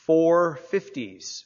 450s.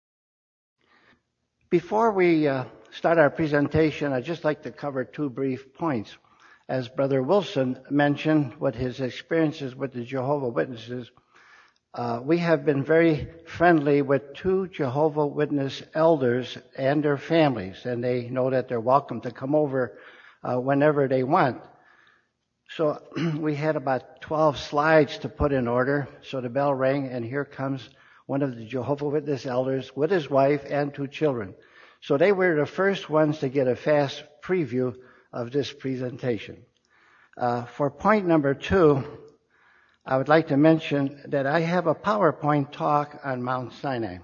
Before we start our presentation, I'd just like to cover two brief points. As Brother Wilson mentioned what his experiences with the Jehovah's Witnesses, we have been very friendly with two Jehovah's Witness elders and their families, and they know that they're welcome to come over whenever they want. So we had about 12 slides to put in order, so the bell rang, and here comes one of the Jehovah's Witness elders with his wife and two children. So they were the first ones to get a fast preview of this presentation. For point number 2, I would like to mention that I have a PowerPoint talk on Mount Sinai.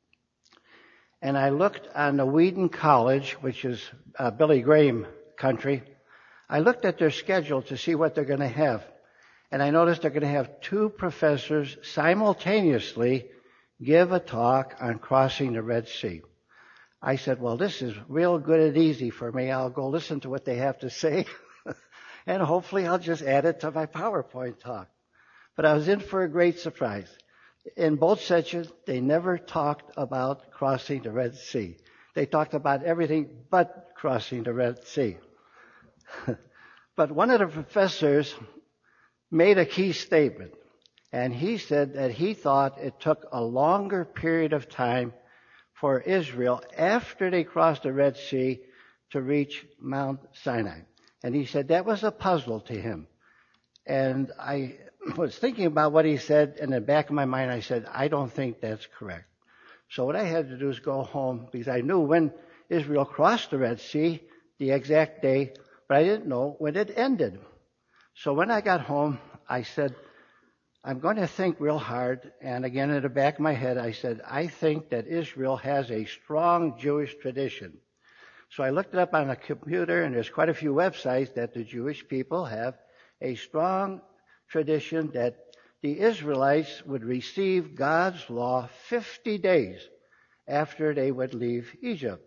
And I looked on the Wheaton College, which is Billy Graham country. I looked at their schedule to see what they're going to have. And I noticed they're going to have 2 professors simultaneously give a talk on crossing the Red Sea. I said, well, this is real good and easy for me. I'll go listen to what they have to say. And hopefully I'll just add it to my PowerPoint talk. But I was in for a great surprise. In both sessions, they never talked about crossing the Red Sea. They talked about everything but crossing the Red Sea. But one of the professors made a key statement, and he said that he thought it took a longer period of time for Israel after they crossed the Red Sea to reach Mount Sinai. And he said that was a puzzle to him. And I was thinking about what he said, and in the back of my mind I said, I don't think that's correct. So what I had to do is go home, because I knew when Israel crossed the Red Sea, the exact day, but I didn't know when it ended. So when I got home, I said, I'm going to think real hard. And again, in the back of my head, I said, I think that Israel has a strong Jewish tradition. So I looked it up on a computer, and there's quite a few websites that the Jewish people have a strong tradition that the Israelites would receive God's law 50 days after they would leave Egypt.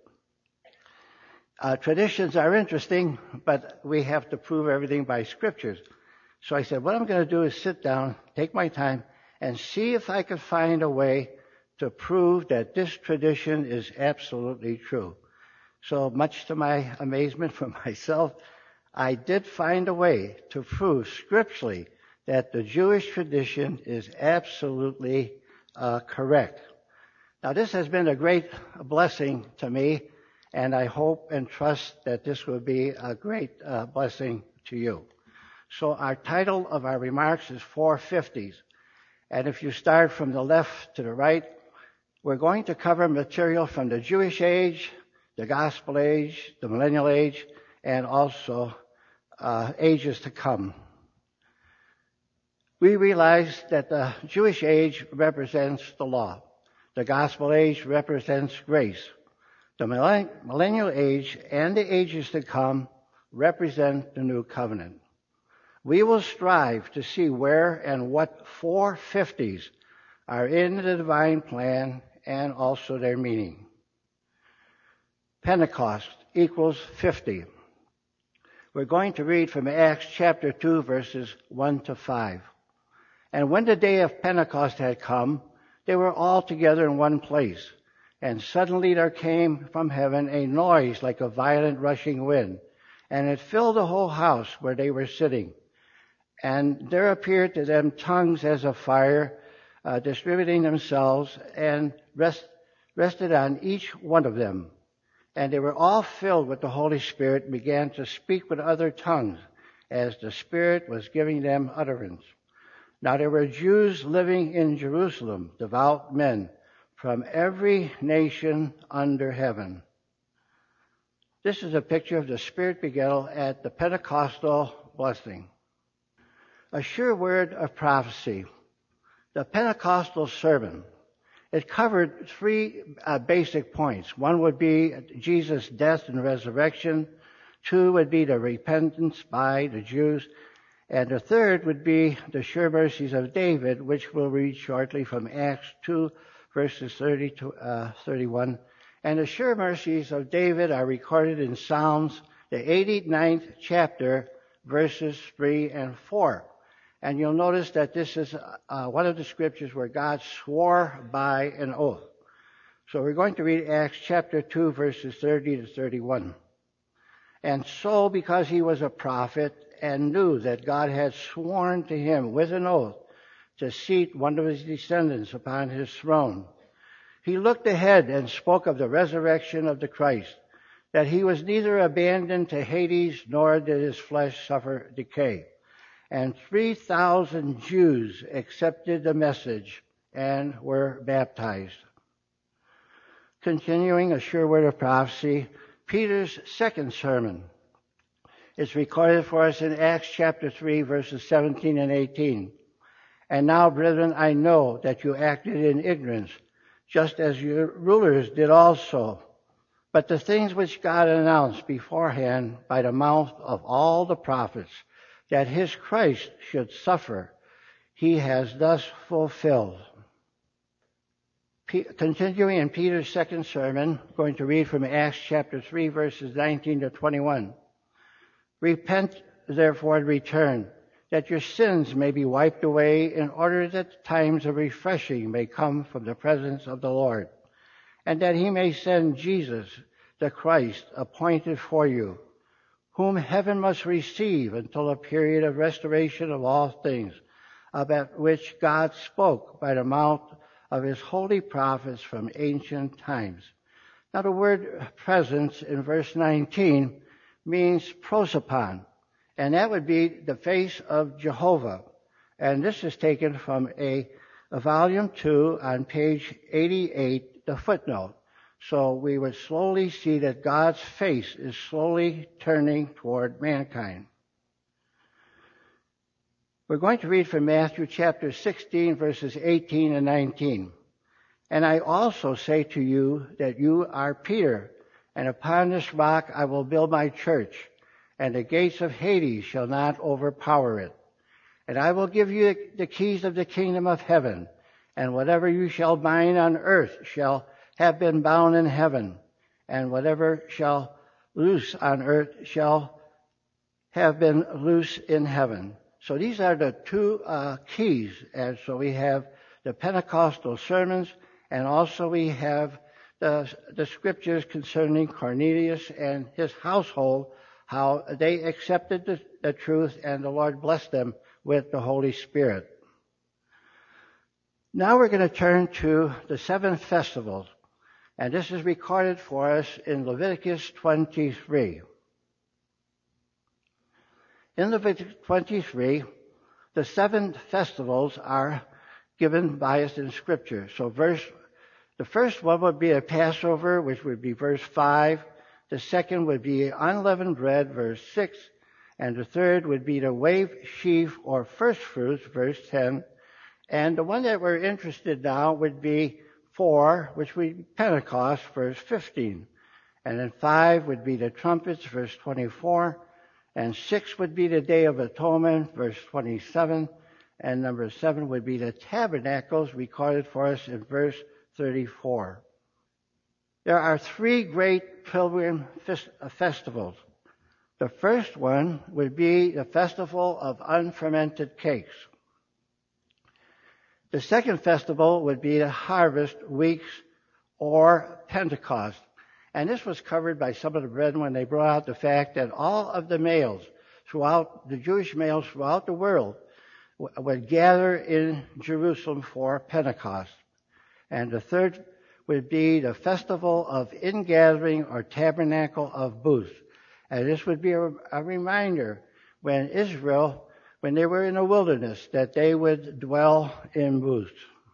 Traditions are interesting, but we have to prove everything by scriptures. So I said, what I'm going to do is sit down, take my time, and see if I could find a way to prove that this tradition is absolutely true. So much to my amazement for myself, I did find a way to prove scripturally that the Jewish tradition is absolutely correct. Now, this has been a great blessing to me, and I hope and trust that this will be a great blessing to you. So our title of our remarks is 450s. And if you start from the left to the right, we're going to cover material from the Jewish age, the Gospel age, the Millennial age, and also ages to come. We realize that the Jewish age represents the law. The Gospel age represents grace. The Millennial age and the ages to come represent the New Covenant. We will strive to see where and what 450s are in the divine plan and also their meaning. Pentecost equals 50. We're going to read from Acts chapter 2, verses 1 to 5. And when the day of Pentecost had come, they were all together in one place. And suddenly there came from heaven a noise like a violent rushing wind, and it filled the whole house where they were sitting. And there appeared to them tongues as of fire, distributing themselves, and rested on each one of them. And they were all filled with the Holy Spirit and began to speak with other tongues, as the Spirit was giving them utterance. Now there were Jews living in Jerusalem, devout men, from every nation under heaven. This is a picture of the Spirit begettal at the Pentecostal blessing. A sure word of prophecy. The Pentecostal sermon. It covered 3 basic points. One would be Jesus' death and resurrection. 2 would be the repentance by the Jews. And the third would be the sure mercies of David, which we'll read shortly from Acts 2, verses 30 to 31. And the sure mercies of David are recorded in Psalms, the 89th chapter, verses 3 and 4. And you'll notice that this is one of the scriptures where God swore by an oath. So we're going to read Acts chapter 2, verses 30 to 31. And so, because he was a prophet and knew that God had sworn to him with an oath to seat one of his descendants upon his throne, he looked ahead and spoke of the resurrection of the Christ, that he was neither abandoned to Hades, nor did his flesh suffer decay. And 3,000 Jews accepted the message and were baptized. Continuing a sure word of prophecy, Peter's second sermon is recorded for us in Acts chapter 3, verses 17 and 18. And now, brethren, I know that you acted in ignorance, just as your rulers did also. But the things which God announced beforehand by the mouth of all the prophets, that his Christ should suffer, he has thus fulfilled. Continuing in Peter's second sermon, going to read from Acts chapter 3, verses 19 to 21. Repent, therefore, and return, that your sins may be wiped away, in order that times of refreshing may come from the presence of the Lord, and that he may send Jesus, the Christ, appointed for you, whom heaven must receive until a period of restoration of all things, about which God spoke by the mouth of his holy prophets from ancient times. Now the word presence in verse 19 means prosopon, and that would be the face of Jehovah. And this is taken from a volume 2 on page 88, the footnote. So we would slowly see that God's face is slowly turning toward mankind. We're going to read from Matthew chapter 16, verses 18 and 19. And I also say to you that you are Peter, and upon this rock I will build my church, and the gates of Hades shall not overpower it. And I will give you the keys of the kingdom of heaven, and whatever you shall bind on earth shall have been bound in heaven, and whatever shall loose on earth shall have been loose in heaven. So these are the two keys. And so we have the Pentecostal sermons, and also we have the scriptures concerning Cornelius and his household, how they accepted the truth and the Lord blessed them with the Holy Spirit. Now we're going to turn to the 7 festivals. And this is recorded for us in Leviticus 23. In Leviticus 23, the 7 festivals are given by us in Scripture. So the first one would be a Passover, which would be verse 5. The second would be unleavened bread, verse 6. And the third would be the wave sheaf or first fruits, verse 10. And the one that we're interested now would be 4, which would be Pentecost, verse 15. And then 5 would be the trumpets, verse 24. And 6 would be the Day of Atonement, verse 27. And number 7 would be the tabernacles, recorded for us in verse 34. There are 3 great pilgrim festivals. The first one would be the festival of unfermented cakes. The second festival would be the harvest weeks or Pentecost. And this was covered by some of the brethren when they brought out the fact that all of the males the Jewish males throughout the world would gather in Jerusalem for Pentecost. And the third would be the festival of ingathering or tabernacle of booths. And this would be a reminder when they were in the wilderness, that they would dwell in booths.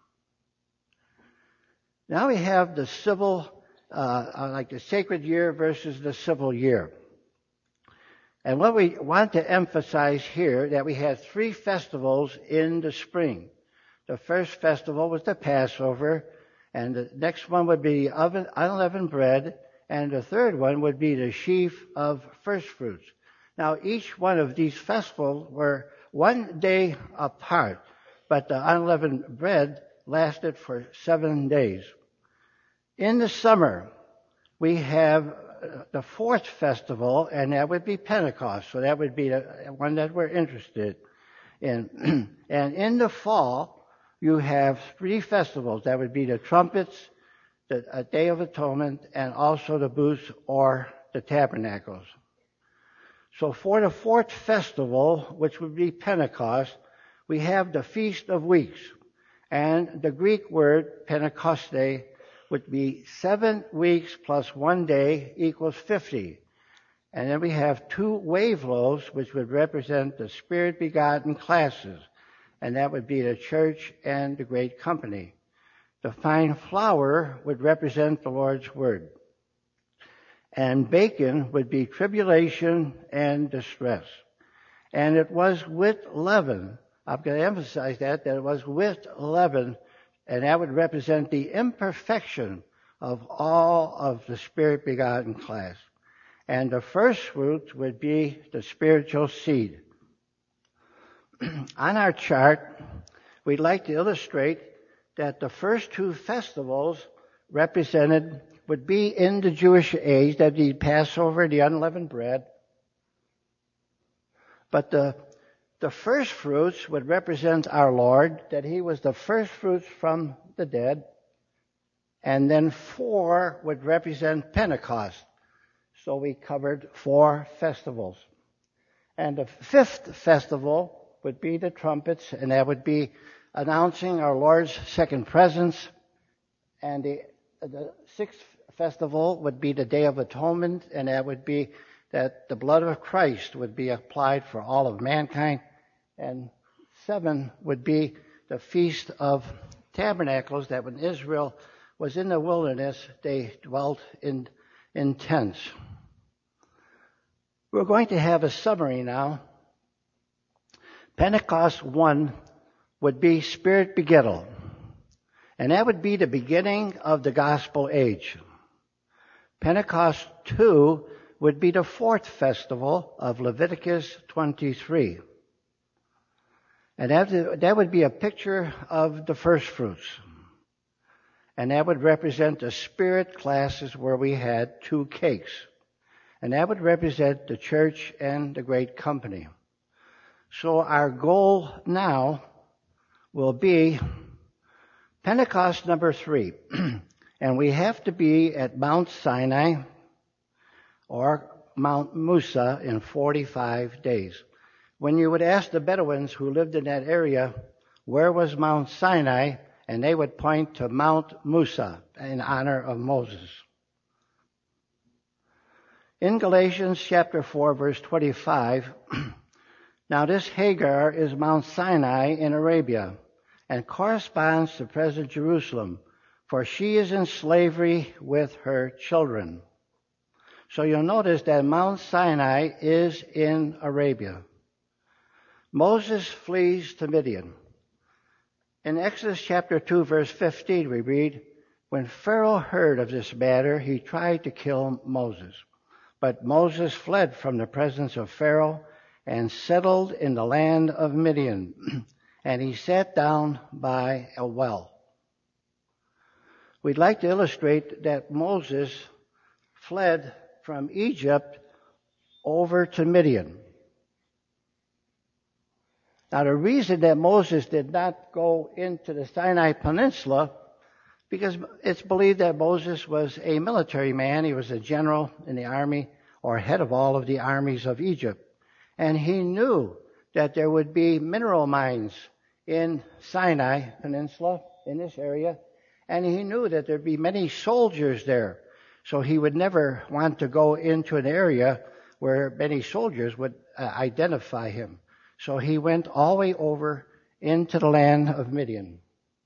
Now we have the civil, like the sacred year versus the civil year. And what we want to emphasize here, that we had 3 festivals in the spring. The first festival was the Passover, and the next one would be unleavened bread, and the third one would be the sheaf of first fruits. Now each one of these festivals were 1 day apart, but the unleavened bread lasted for 7 days. In the summer, we have the 4th festival, and that would be Pentecost. So that would be the one that we're interested And in the fall, you have 3 festivals. That would be the trumpets, the Day of Atonement, and also the booths or the tabernacles. So for the 4th festival, which would be Pentecost, we have the Feast of Weeks. And the Greek word Pentecoste would be 7 weeks plus 1 day equals 50. And then we have 2 wave loaves, which would represent the Spirit-begotten classes. And that would be the church and the great company. The fine flour would represent the Lord's word. And bacon would be tribulation and distress. And it was with leaven. I'm going to emphasize that it was with leaven, and that would represent the imperfection of all of the Spirit-begotten class. And the first fruits would be the spiritual seed. On our chart, we'd like to illustrate that the first 2 festivals represented would be in the Jewish age, that would be Passover, the unleavened bread. But the first fruits would represent our Lord, that He was the first fruits from the dead. And then 4 would represent Pentecost. So we covered 4 festivals. And the 5th festival would be the trumpets, and that would be announcing our Lord's second presence. And the 6th festival would be the Day of Atonement, and that would be that the blood of Christ would be applied for all of mankind. And 7 would be the Feast of Tabernacles, that when Israel was in the wilderness, they dwelt in tents. We're going to have a summary now. Pentecost 1 would be Spirit begettal, and that would be the beginning of the gospel age. Pentecost 2 would be the 4th festival of Leviticus 23. And that would be a picture of the first fruits. And that would represent the Spirit classes where we had 2 cakes. And that would represent the church and the great company. So our goal now will be Pentecost number 3. And we have to be at Mount Sinai or Mount Musa in 45 days. When you would ask the Bedouins who lived in that area, where was Mount Sinai? And they would point to Mount Musa in honor of Moses. In Galatians chapter 4, verse 25, now this Hagar is Mount Sinai in Arabia and corresponds to present Jerusalem, for she is in slavery with her children. So you'll notice that Mount Sinai is in Arabia. Moses flees to Midian. In Exodus chapter 2, verse 15, we read, when Pharaoh heard of this matter, he tried to kill Moses. But Moses fled from the presence of Pharaoh and settled in the land of Midian, and he sat down by a well. We'd like to illustrate that Moses fled from Egypt over to Midian. Now, the reason that Moses did not go into the Sinai Peninsula, because it's believed that Moses was a military man. He was a general in the army or head of all of the armies of Egypt. And he knew that there would be mineral mines in Sinai Peninsula, in this area. And he knew that there'd be many soldiers there. So he would never want to go into an area where many soldiers would identify him. So he went all the way over into the land of Midian.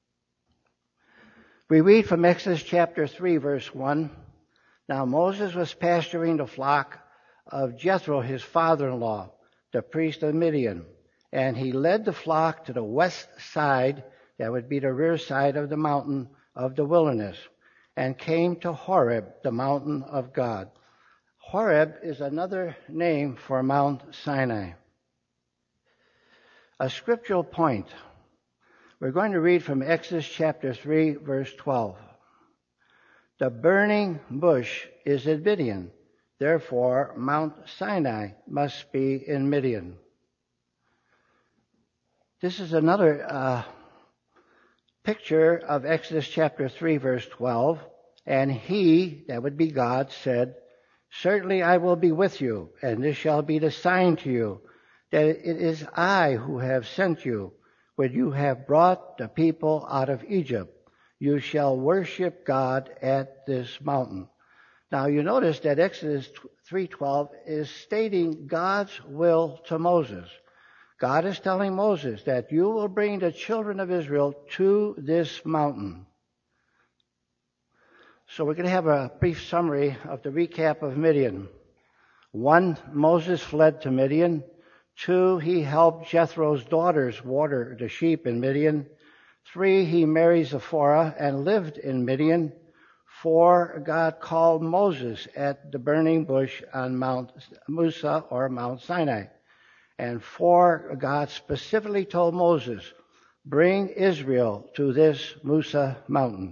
We read from Exodus chapter 3, verse 1. Now Moses was pasturing the flock of Jethro, his father-in-law, the priest of Midian. And he led the flock to the west side, that would be the rear side of the mountain of the wilderness, and came to Horeb, the mountain of God. Horeb is another name for Mount Sinai. A scriptural point. We're going to read from Exodus chapter 3, verse 12. The burning bush is in Midian. Therefore, Mount Sinai must be in Midian. This is another picture of Exodus chapter 3, verse 12. And he, that would be God, said, "Certainly I will be with you, and this shall be the sign to you, that it is I who have sent you. When you have brought the people out of Egypt, you shall worship God at this mountain." Now you notice that Exodus 3:12 is stating God's will to Moses. God is telling Moses that you will bring the children of Israel to this mountain. So we're going to have a brief summary of the recap of Midian. 1, Moses fled to Midian. 2, he helped Jethro's daughters water the sheep in Midian. 3, he married Zipporah and lived in Midian. 4, God called Moses at the burning bush on Mount Musa or Mount Sinai. And 4, God specifically told Moses, "Bring Israel to this Musa mountain."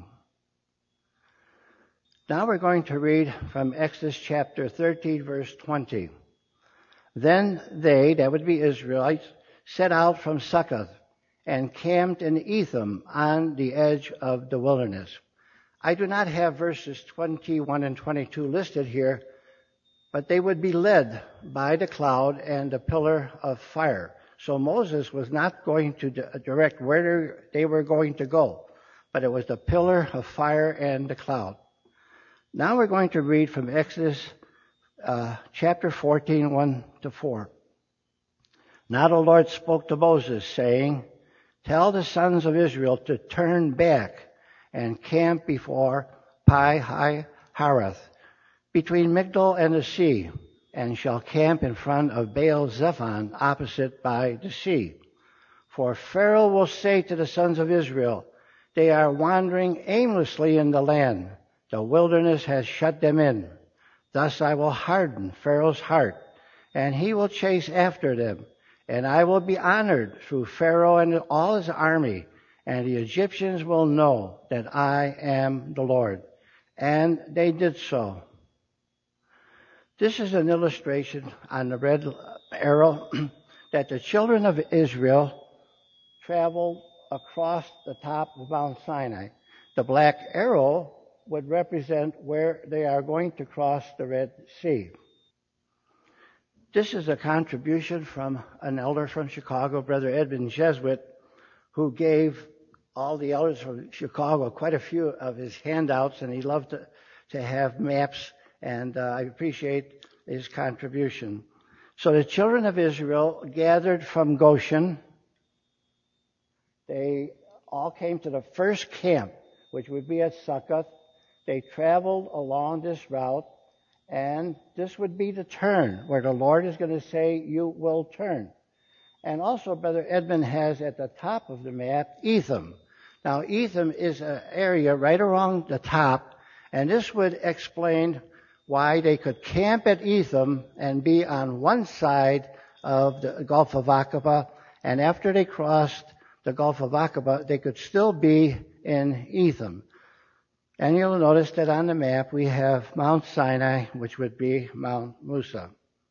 Now we're going to read from Exodus chapter 13, verse 20. Then they, that would be Israelites, set out from Succoth and camped in Etham on the edge of the wilderness. I do not have verses 21 and 22 listed here, but they would be led by the cloud and the pillar of fire. So Moses was not going to direct where they were going to go, but it was the pillar of fire and the cloud. Now we're going to read from Exodus chapter 14, 1-4. Now the Lord spoke to Moses, saying, "Tell the sons of Israel to turn back and camp before Pi-hahiroth, between Migdol and the sea, and shall camp in front of Baal-zephon, opposite by the sea. For Pharaoh will say to the sons of Israel, they are wandering aimlessly in the land. The wilderness has shut them in. Thus I will harden Pharaoh's heart, and he will chase after them. And I will be honored through Pharaoh and all his army, and the Egyptians will know that I am the Lord." And they did so. This is an illustration on the red arrow that the children of Israel traveled across the top of Mount Sinai. The black arrow would represent where they are going to cross the Red Sea. This is a contribution from an elder from Chicago, Brother Edmund Jesuit, who gave all the elders from Chicago quite a few of his handouts, and he loved to have maps, and I appreciate his contribution. So the children of Israel gathered from Goshen. They all came to the first camp, which would be at Succoth. They traveled along this route, and this would be the turn where the Lord is going to say, "You will turn." And also, Brother Edmund has at the top of the map, Etham. Now, Etham is an area right along the top, and this would explain why they could camp at Etham and be on one side of the Gulf of Aqaba, and after they crossed the Gulf of Aqaba, they could still be in Etham. And you'll notice that on the map we have Mount Sinai, which would be Mount Musa.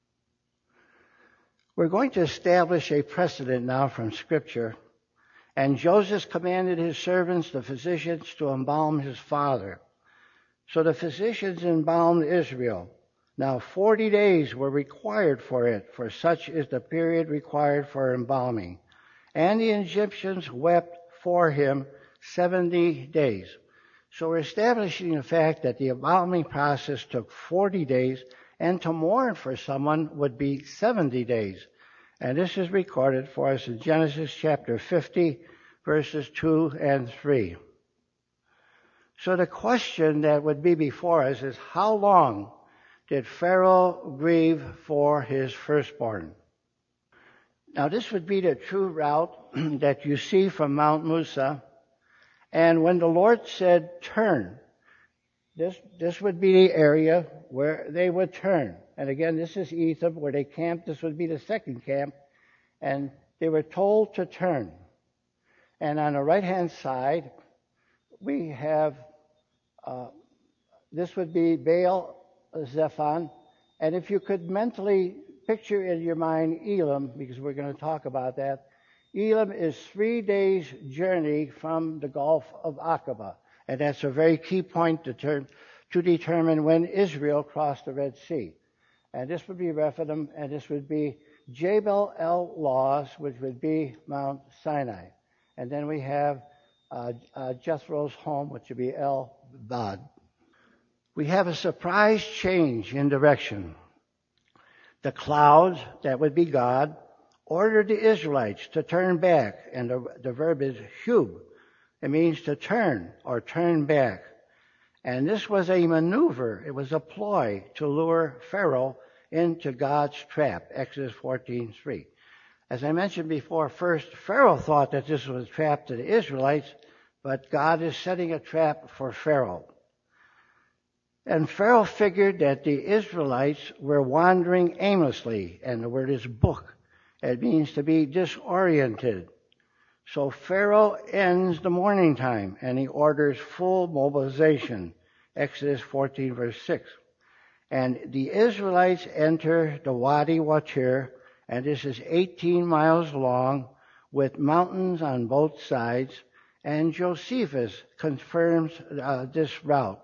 We're going to establish a precedent now from Scripture. And Joseph commanded his servants, the physicians, to embalm his father. So the physicians embalmed Israel. Now 40 days were required for it, for such is the period required for embalming. And the Egyptians wept for him 70 days. So we're establishing the fact that the embalming process took 40 days, and to mourn for someone would be 70 days. And this is recorded for us in Genesis chapter 50, verses 2 and 3. So the question that would be before us is, how long did Pharaoh grieve for his firstborn? Now this would be the true route that you see from Mount Musa. And when the Lord said, "Turn," this would be the area where they would turn. And again, this is Etham, where they camped. This would be the second camp. And they were told to turn. And on the right-hand side, we have, this would be Baal-zephon. And if you could mentally picture in your mind Elam, because we're going to talk about that, Elim is 3 days' journey from the Gulf of Aqaba. And that's a very key point to determine when Israel crossed the Red Sea. And this would be Rephidim, and this would be Jabal el-Lawz, which would be Mount Sinai. And then we have Jethro's home, which would be El-Bad. We have a surprise change in direction. The clouds, that would be God, ordered the Israelites to turn back, and the verb is hub. It means to turn or turn back. And this was a maneuver. It was a ploy to lure Pharaoh into God's trap, Exodus 14:3. As I mentioned before, first, Pharaoh thought that this was a trap to the Israelites, but God is setting a trap for Pharaoh. And Pharaoh figured that the Israelites were wandering aimlessly, and the word is book. It means to be disoriented. So Pharaoh ends the morning time, and he orders full mobilization, Exodus 14, verse 6. And the Israelites enter the Wadi Watir, and this is 18 miles long, with mountains on both sides, and Josephus confirms this route.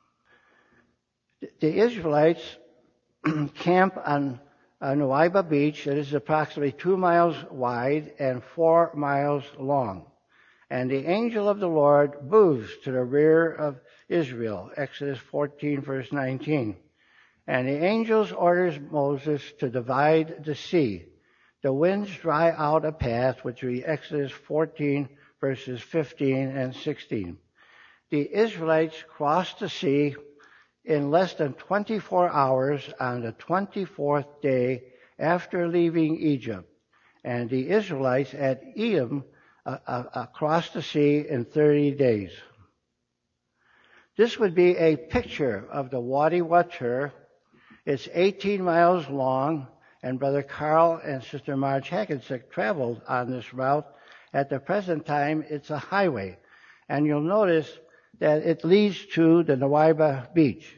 The Israelites camp on Nuweiba Beach. It is approximately 2 miles wide and 4 miles long. And the angel of the Lord moves to the rear of Israel, Exodus 14, verse 19. And the angel orders Moses to divide the sea. The winds dry out a path, which would be Exodus 14, verses 15 and 16. The Israelites crossed the sea in less than 24 hours on the 24th day after leaving Egypt. And the Israelites at Elim crossed the sea in 30 days. This would be a picture of the Wadi Watir. It's 18 miles long, and Brother Carl and Sister Marge Hackensack traveled on this route. At the present time, it's a highway. And you'll notice that it leads to the Nuweiba Beach.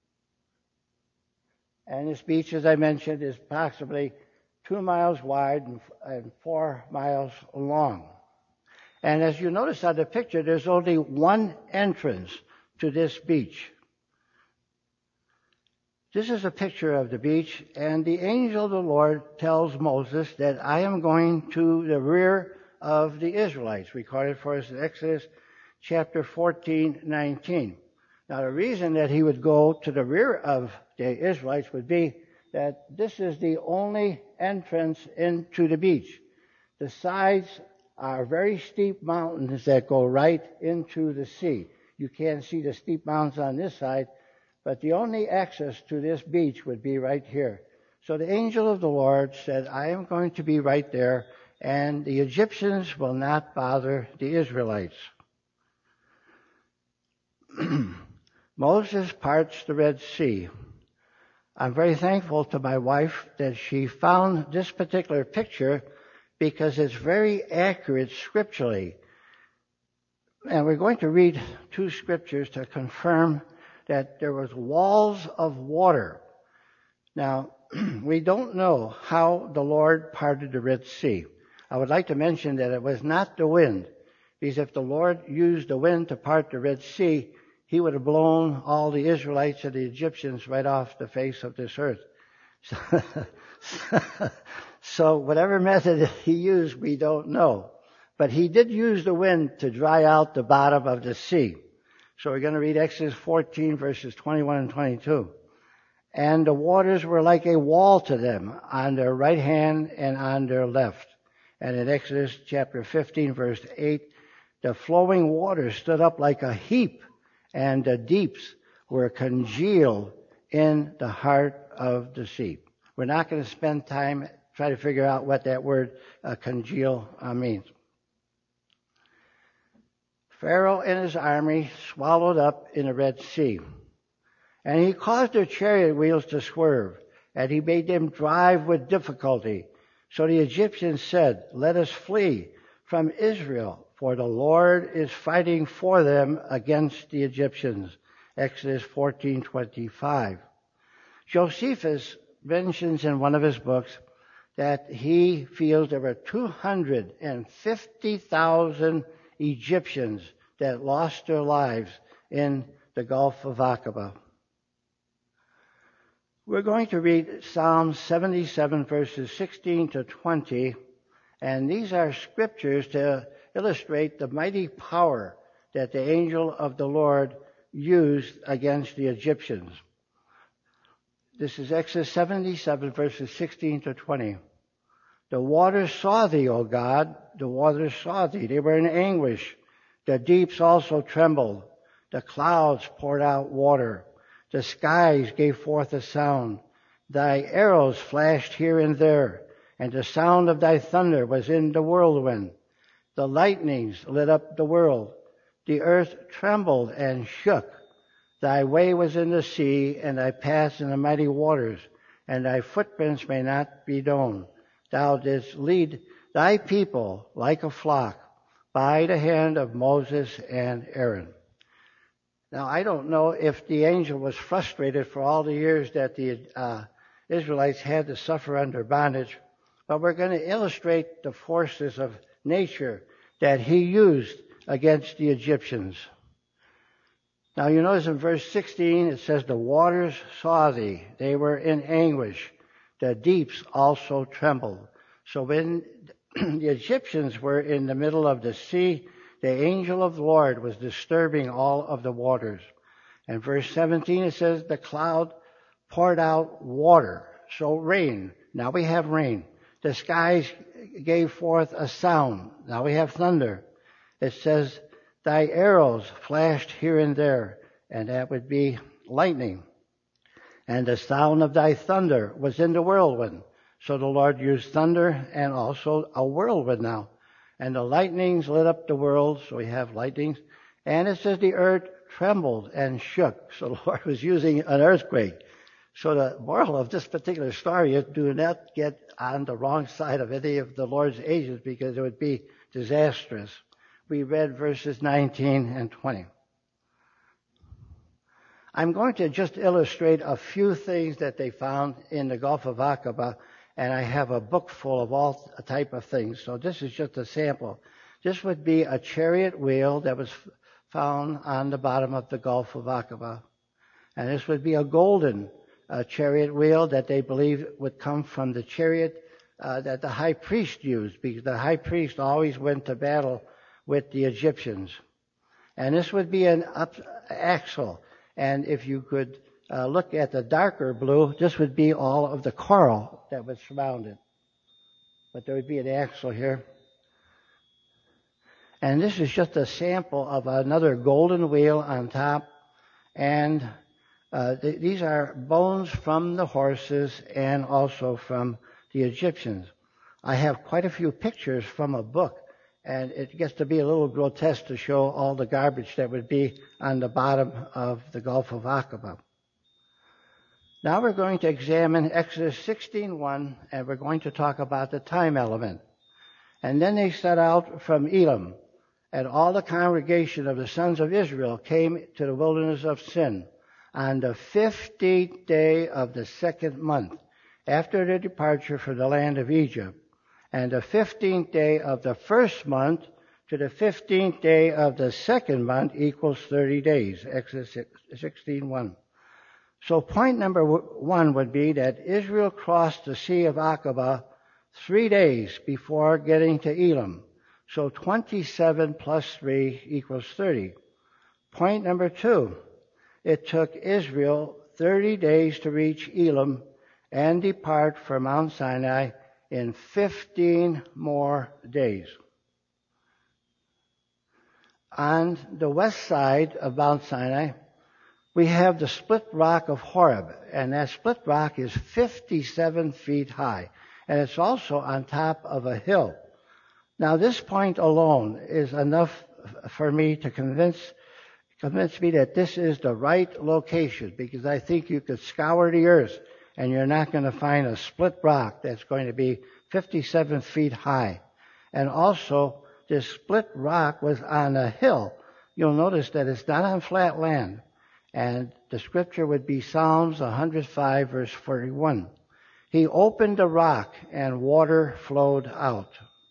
And this beach, as I mentioned, is approximately 2 miles wide and 4 miles long. And as you notice on the picture, there's only one entrance to this beach. This is a picture of the beach, and the angel of the Lord tells Moses that I am going to the rear of the Israelites, recorded for us in Exodus chapter 14:19. Now, the reason that he would go to the rear of the Israelites would be that this is the only entrance into the beach. The sides are very steep mountains that go right into the sea. You can't see the steep mountains on this side, but the only access to this beach would be right here. So the angel of the Lord said, I am going to be right there, and the Egyptians will not bother the Israelites. Moses parts the Red Sea. I'm very thankful to my wife that she found this particular picture because it's very accurate scripturally. And we're going to read 2 scriptures to confirm that there was walls of water. Now, we don't know how the Lord parted the Red Sea. I would like to mention that it was not the wind, because if the Lord used the wind to part the Red Sea, he would have blown all the Israelites and the Egyptians right off the face of this earth. So whatever method he used, we don't know. But he did use the wind to dry out the bottom of the sea. So we're going to read Exodus 14, verses 21 and 22. And the waters were like a wall to them on their right hand and on their left. And in Exodus chapter 15, verse 8, the flowing waters stood up like a heap, and the deeps were congealed in the heart of the sea. We're not going to spend time trying to figure out what that word congeal means. Pharaoh and his army swallowed up in the Red Sea. And he caused their chariot wheels to swerve, and he made them drive with difficulty. So the Egyptians said, let us flee from Israel, for the Lord is fighting for them against the Egyptians. Exodus 14:25. Josephus mentions in one of his books that he feels there were 250,000 Egyptians that lost their lives in the Gulf of Aqaba. We're going to read Psalm 77, verses 16 to 20, and these are scriptures to illustrate the mighty power that the angel of the Lord used against the Egyptians. This is Exodus 77, verses 16 to 20. The waters saw thee, O God, the waters saw thee. They were in anguish. The deeps also trembled. The clouds poured out water. The skies gave forth a sound. Thy arrows flashed here and there, and the sound of thy thunder was in the whirlwind. The lightnings lit up the world. The earth trembled and shook. Thy way was in the sea, and thy paths in the mighty waters, and thy footprints may not be known. Thou didst lead thy people like a flock by the hand of Moses and Aaron. Now, I don't know if the angel was frustrated for all the years that the Israelites had to suffer under bondage, but we're going to illustrate the forces of nature that he used against the Egyptians. Now, you notice in verse 16, it says, the waters saw thee. They were in anguish. The deeps also trembled. So when the Egyptians were in the middle of the sea, the angel of the Lord was disturbing all of the waters. And verse 17, it says, the cloud poured out water. So rain. Now we have rain. The skies gave forth a sound. Now we have thunder. It says, thy arrows flashed here and there, and that would be lightning. And the sound of thy thunder was in the whirlwind. So the Lord used thunder and also a whirlwind now. And the lightnings lit up the world, so we have lightnings. And it says the earth trembled and shook. So the Lord was using an earthquake. So the moral of this particular story is do not get on the wrong side of any of the Lord's angels because it would be disastrous. We read verses 19 and 20. I'm going to just illustrate a few things that they found in the Gulf of Aqaba, and I have a book full of all type of things. So this is just a sample. This would be a chariot wheel that was found on the bottom of the Gulf of Aqaba. And this would be a golden chariot wheel that they believe would come from the chariot that the high priest used, because the high priest always went to battle with the Egyptians. And this would be an axle. And if you could look at the darker blue, this would be all of the coral that would surround it. But there would be an axle here. And this is just a sample of another golden wheel on top. And these are bones from the horses and also from the Egyptians. I have quite a few pictures from a book, and it gets to be a little grotesque to show all the garbage that would be on the bottom of the Gulf of Aqaba. Now we're going to examine Exodus 16:1, and we're going to talk about the time element. And then they set out from Elim, and all the congregation of the sons of Israel came to the wilderness of Sin on the 15th day of the second month, after their departure from the land of Egypt, and the 15th day of the first month to the 15th day of the second month equals 30 days, Exodus 16:1. So point number 1 would be that Israel crossed the Sea of Aqaba 3 days before getting to Elim. So 27 plus 3 equals 30. Point number 2, it took Israel 30 days to reach Elim and depart from Mount Sinai in 15 more days. On the west side of Mount Sinai, we have the split rock of Horeb, and that split rock is 57 feet high, and it's also on top of a hill. Now, this point alone is enough for me to convince me that this is the right location, because I think you could scour the earth and you're not going to find a split rock that's going to be 57 feet high. And also, this split rock was on a hill. You'll notice that it's not on flat land. And the scripture would be Psalms 105, verse 41. He opened the rock and water flowed out.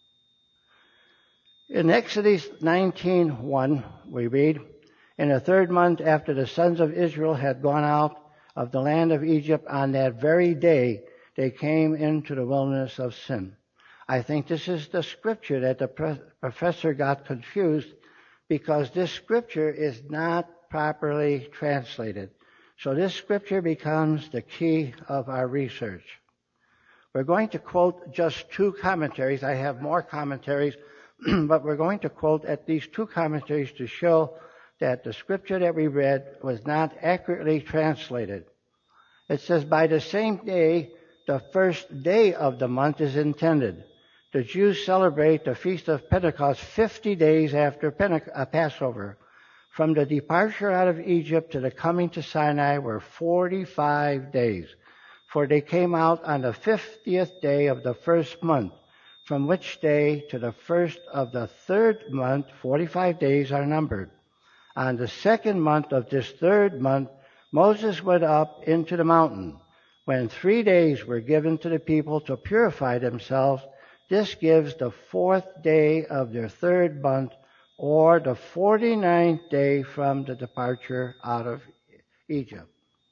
In Exodus 19:1, we read, in the 3rd month after the sons of Israel had gone out of the land of Egypt, on that very day they came into the wilderness of Sin. I think this is the scripture that the professor got confused, because this scripture is not properly translated. So this scripture becomes the key of our research. We're going to quote just 2 commentaries. I have more commentaries, but we're going to quote at least 2 commentaries to show that the scripture that we read was not accurately translated. It says, by the same day, the first day of the month is intended. The Jews celebrate the Feast of Pentecost 50 days after Passover. From the departure out of Egypt to the coming to Sinai were 45 days. For they came out on the 50th day of the 1st month, from which day to the 1st of the 3rd month, 45 days are numbered. On the 2nd month of this 3rd month, Moses went up into the mountain. When 3 days were given to the people to purify themselves, this gives the 4th day of their 3rd month, or the 49th day from the departure out of Egypt.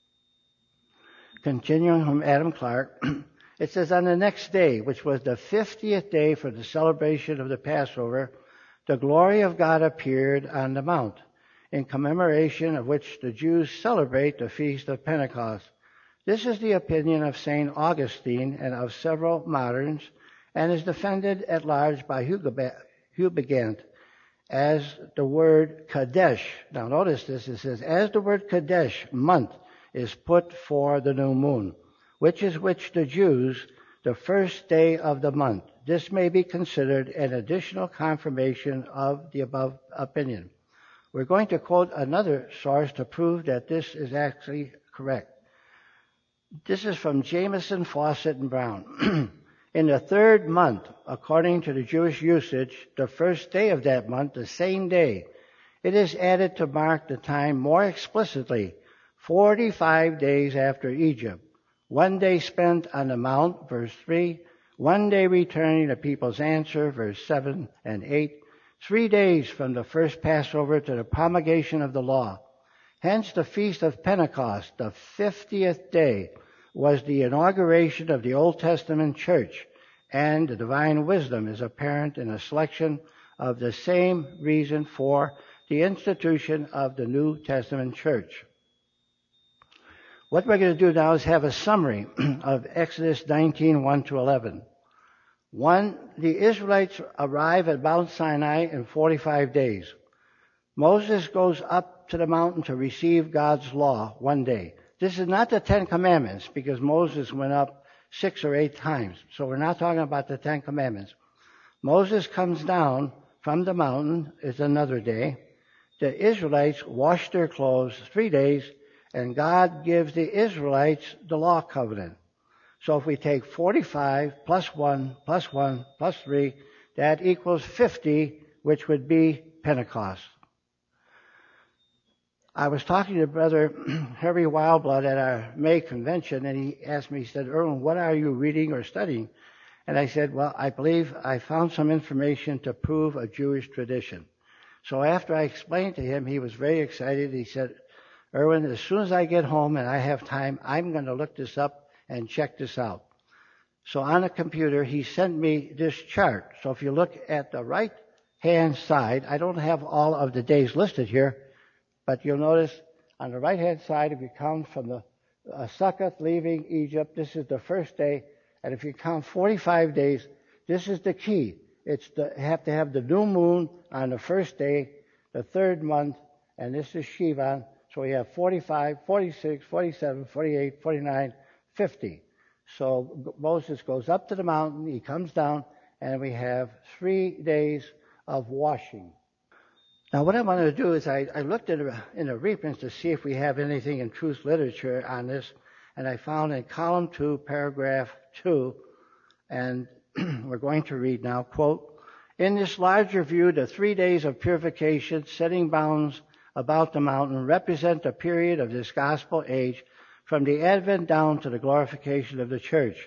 Continuing from Adam Clark, it says, on the next day, which was the 50th day for the celebration of the Passover, the glory of God appeared on the mount, in commemoration of which the Jews celebrate the Feast of Pentecost. This is the opinion of St. Augustine and of several moderns, and is defended at large by Hugebegant as the word Kadesh. Now notice this, it says, as the word Kadesh, month, is put for the new moon, which the Jews, the first day of the month. This may be considered an additional confirmation of the above opinion. We're going to quote another source to prove that this is actually correct. This is from Jameson, Fawcett, and Brown. In the 3rd month, according to the Jewish usage, the first day of that month, the same day, it is added to mark the time more explicitly, 45 days after Egypt. 1 day spent on the mount, verse 3. 1 day returning the people's answer, verse 7 and 8. 3 days from the first Passover to the promulgation of the law. Hence the Feast of Pentecost, the 50th day, was the inauguration of the Old Testament church, and the divine wisdom is apparent in a selection of the same reason for the institution of the New Testament church. What we're going to do now is have a summary of Exodus 19:1-11. 1, the Israelites arrive at Mount Sinai in 45 days. Moses goes up to the mountain to receive God's law 1 day. This is not the 10 Commandments, because Moses went up 6 or 8 times. So we're not talking about the 10 Commandments. Moses comes down from the mountain, it's another day. The Israelites wash their clothes 3 days, and God gives the Israelites the law covenant. So if we take 45 plus 1 plus 1 plus 3, that equals 50, which would be Pentecost. I was talking to Brother Harry Wildblood at our May convention, and he asked me, he said, Erwin, what are you reading or studying? And I said, well, I believe I found some information to prove a Jewish tradition. So after I explained to him, he was very excited. He said, Erwin, as soon as I get home and I have time, I'm going to look this up and check this out. So on the computer, he sent me this chart. So if you look at the right-hand side, I don't have all of the days listed here, but you'll notice on the right-hand side, if you count from the Succoth leaving Egypt, this is the first day. And if you count 45 days, this is the key. Have to have the new moon on the first day, the 3rd month, and this is Shivan. So we have 45, 46, 47, 48, 49, 50. So Moses goes up to the mountain, he comes down, and we have 3 days of washing. Now what I want to do is I looked in the reprints to see if we have anything in truth literature on this, and I found in column 2, paragraph 2, and we're going to read now, quote, in this larger view, the 3 days of purification, setting bounds about the mountain, represent a period of this gospel age from the Advent down to the glorification of the church.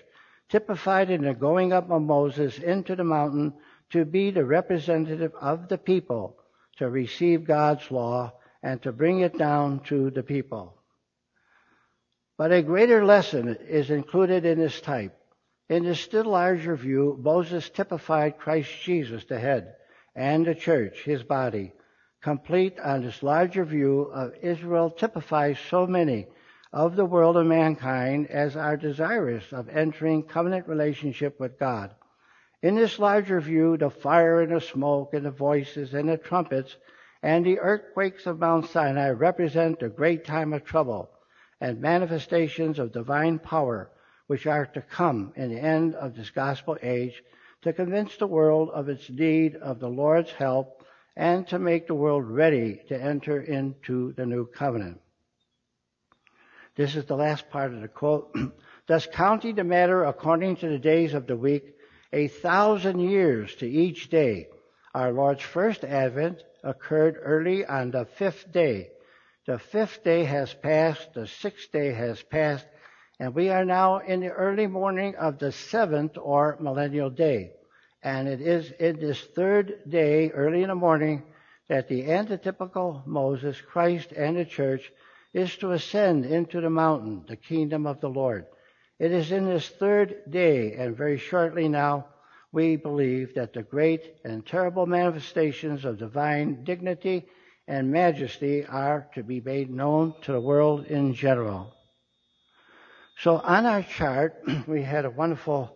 typified in the going up of Moses into the mountain to be the representative of the people, to receive God's law and to bring it down to the people. But a greater lesson is included in this type. In this still larger view, Moses typified Christ Jesus, the head, and the church, his body. Complete on this larger view of Israel typifies so many of the world of mankind as are desirous of entering covenant relationship with God. In this larger view, the fire and the smoke and the voices and the trumpets and the earthquakes of Mount Sinai represent a great time of trouble and manifestations of divine power which are to come in the end of this gospel age to convince the world of its need of the Lord's help and to make the world ready to enter into the new covenant. This is the last part of the quote. Thus counting the matter according to the days of the week, 1,000 years to each day. Our Lord's first advent occurred early on the 5th day. The 5th day has passed, the 6th day has passed, and we are now in the early morning of the 7th or millennial day. And it is in this 3rd day, early in the morning, that the antitypical Moses, Christ, and the church is to ascend into the mountain, the kingdom of the Lord. It is in this 3rd day, and very shortly now, we believe that the great and terrible manifestations of divine dignity and majesty are to be made known to the world in general. So on our chart, we had a wonderful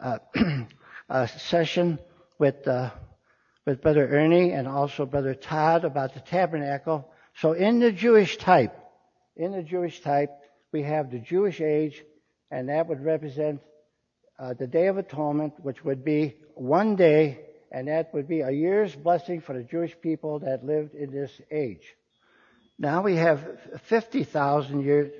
session with Brother Ernie and also Brother Todd about the tabernacle. So in the Jewish type, we have the Jewish age, and that would represent the Day of Atonement, which would be one day, and that would be a year's blessing for the Jewish people that lived in this age. Now we have 50,000 years,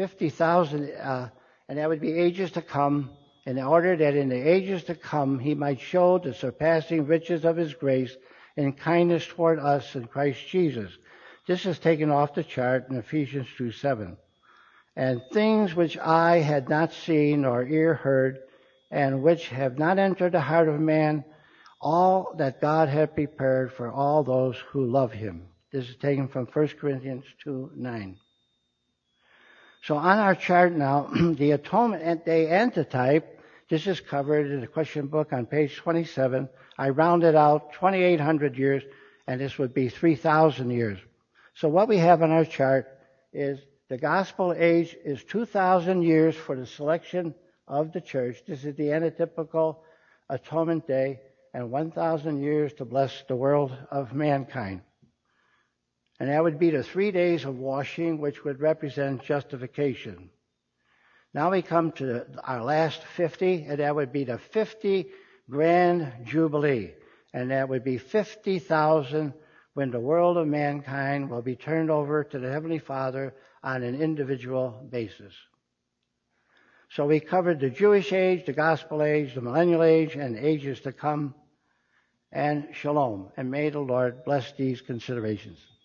and that would be ages to come, in order that in the ages to come he might show the surpassing riches of his grace and kindness toward us in Christ Jesus. This is taken off the chart in Ephesians 2:7. And things which eye had not seen nor ear heard, and which have not entered the heart of man, all that God had prepared for all those who love him. This is taken from 1 Corinthians 2:9. So on our chart now, the Atonement Day antitype, this is covered in the question book on page 27. I rounded out 2,800 years, and this would be 3,000 years. So what we have on our chart is the gospel age is 2,000 years for the selection of the church. This is the antitypical Atonement Day, and 1,000 years to bless the world of mankind. And that would be the 3 days of washing, which would represent justification. Now we come to our last 50, and that would be the 50 Grand Jubilee. And that would be 50,000 when the world of mankind will be turned over to the Heavenly Father on an individual basis. So we covered the Jewish age, the gospel age, the millennial age, and ages to come. And shalom. And may the Lord bless these considerations.